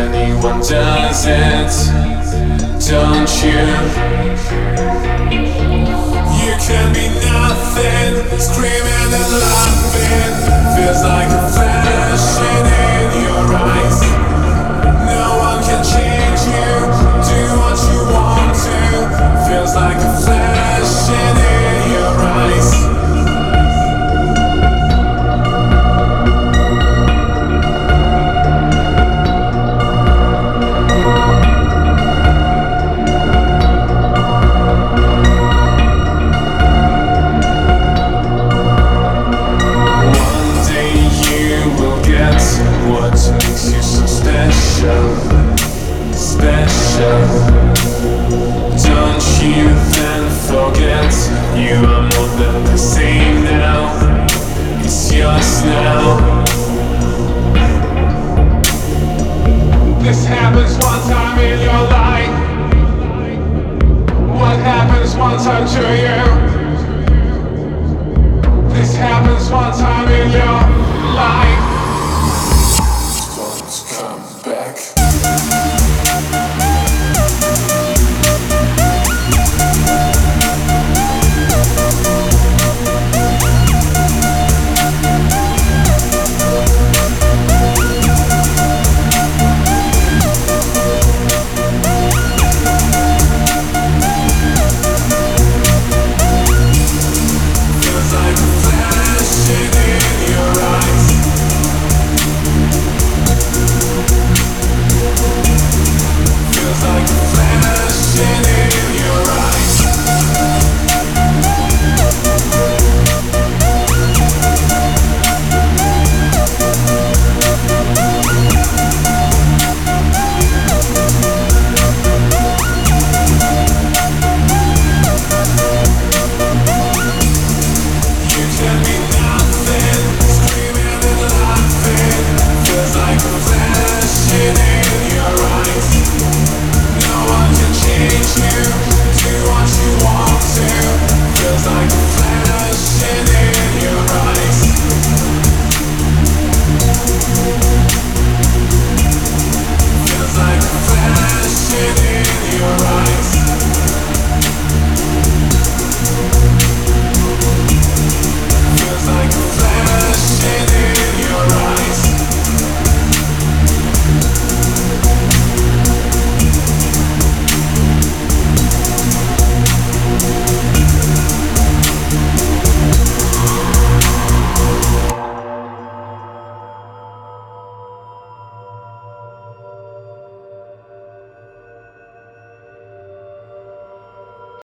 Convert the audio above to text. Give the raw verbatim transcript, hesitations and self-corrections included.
anyone does it, don't you? You can be nothing, screaming and laughing. Feels like a flashing in your eyes. No one can change you, do what you want to. Feels like a flashing in your eyes. What makes you so special, special? Don't you then forget you are more than the same now. It's yours now. This happens one time in your life. What happens one time to you? This happens one time in your